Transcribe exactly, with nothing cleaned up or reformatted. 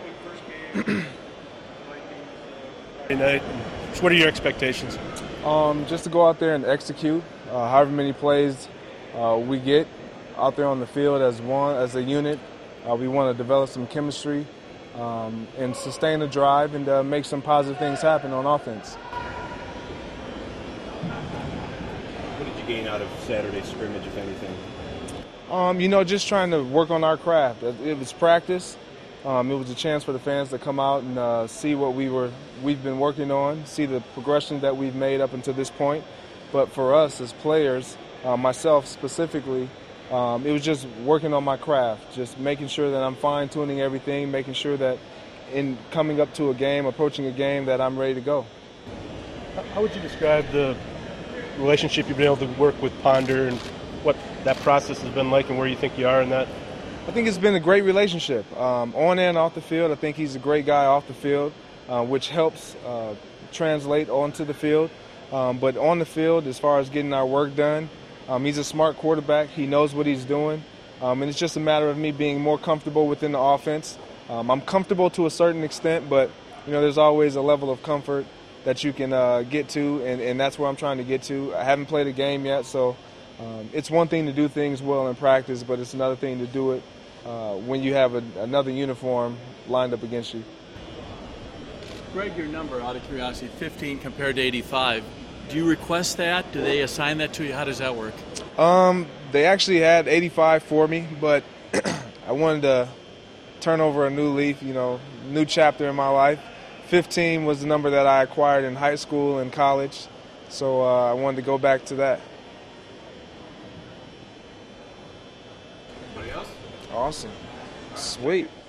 Night. So what are your expectations? Um, just to go out there and execute, uh, however many plays uh, we get out there on the field as one, as a unit. Uh, we want to develop some chemistry um, and sustain a drive and uh, make some positive things happen on offense. What did you gain out of Saturday's scrimmage, if anything? Um, you know, just trying to work on our craft. It was practice. Um, it was a chance for the fans to come out and uh, see what we were, we've been working on, see the progression that we've made up until this point. But for us as players, uh, myself specifically, um, it was just working on my craft, just making sure that I'm fine-tuning everything, making sure that in coming up to a game, approaching a game, that I'm ready to go. How would you describe the relationship you've been able to work with Ponder and what that process has been like and where you think you are in that? I think it's been a great relationship, um, on and off the field. I think he's a great guy off the field, uh, which helps uh, translate onto the field. Um, but on the field, as far as getting our work done, um, he's a smart quarterback. He knows what he's doing, um, and it's just a matter of me being more comfortable within the offense. Um, I'm comfortable to a certain extent, but you know, there's always a level of comfort that you can uh, get to, and, and that's where I'm trying to get to. I haven't played a game yet, so um, it's one thing to do things well in practice, but it's another thing to do it Uh, when you have a, another uniform lined up against you. Greg, your number, out of curiosity, fifteen compared to eighty-five. Do you request that? Do they assign that to you? How does that work? Um, they actually had eighty-five for me, but I wanted to turn over a new leaf, you know, new chapter in my life. fifteen was the number that I acquired in high school and college, so uh, I wanted to go back to that. Anybody else? Awesome. Sweet.